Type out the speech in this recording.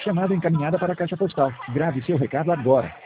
Chamada encaminhada para a caixa postal. Grave seu recado agora.